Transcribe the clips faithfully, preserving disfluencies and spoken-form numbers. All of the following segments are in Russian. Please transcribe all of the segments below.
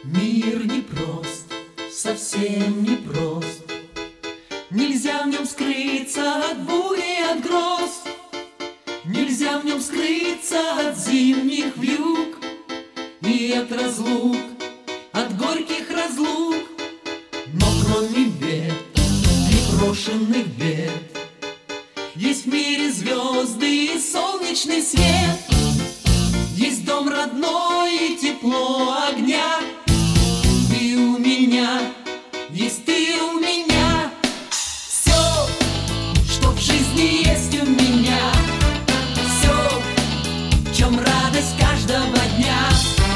Мир непрост, совсем непрост. Нельзя в нем скрыться от бури, от гроз. Нельзя в нем скрыться от зимних вьюг и от разлук, от горьких разлук. Но кроме бед, непрошенных бед, есть в мире звезды и солнечный свет. Есть дом родной и тепло огня. Ты у меня, есть ты у меня. Все, что в жизни есть у меня, все, в чем радость каждого дня,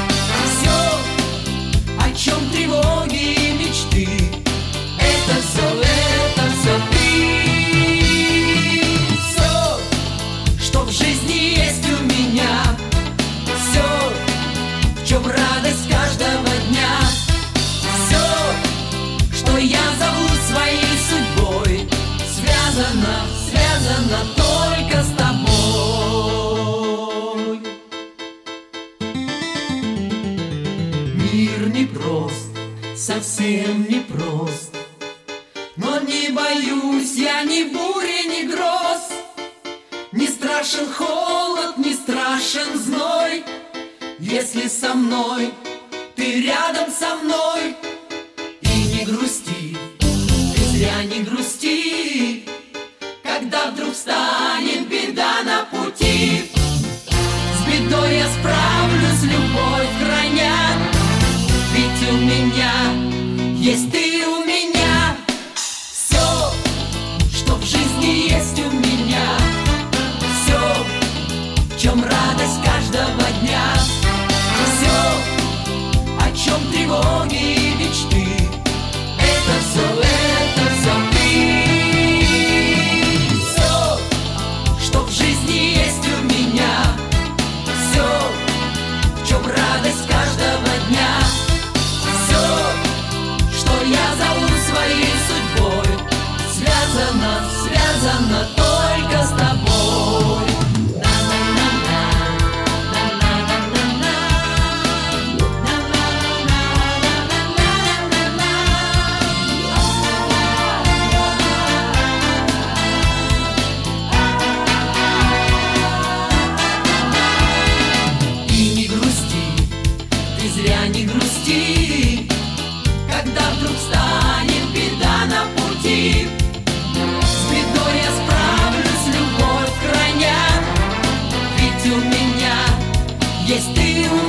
все, о чем тревоги и мечты, это все, это все ты. Все, что в жизни есть у меня, все, в чем радость каждого дня, все, что я зову своей судьбой, связано, связано только с тобой. Мир непрост, совсем непрост, но не боюсь я ни бури, ни гроз. Не страшен холод, не страшен зной, если со мной, ты рядом со мной. И не грусти, ты зря не грусти, когда вдруг станет беда на пути. С бедой я справлюсь, любовь храня, ведь у меня есть ты у меня. Все, что в жизни есть у меня, все, в чем радость каждого дня, все, о чем тревоги и мечты, это все, это все ты. Все, что в жизни есть у меня, все, в чем радость каждого дня, все, что я зову своей судьбой, связано, связано только с тобой. Зря не грусти, когда вдруг станет беда на пути. С бедой я справлюсь, любовь храня, ведь у меня есть ты у меня.